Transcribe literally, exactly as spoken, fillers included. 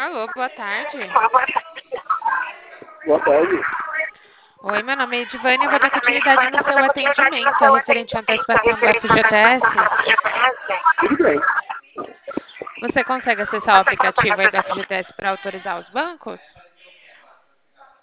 Alô, boa tarde. Boa tarde. Oi, meu nome é Edivane, eu vou dar continuidade no seu atendimento, é referente à antecipação do F G T S. Tudo bem. Você consegue acessar o aplicativo aí do F G T S para autorizar os bancos?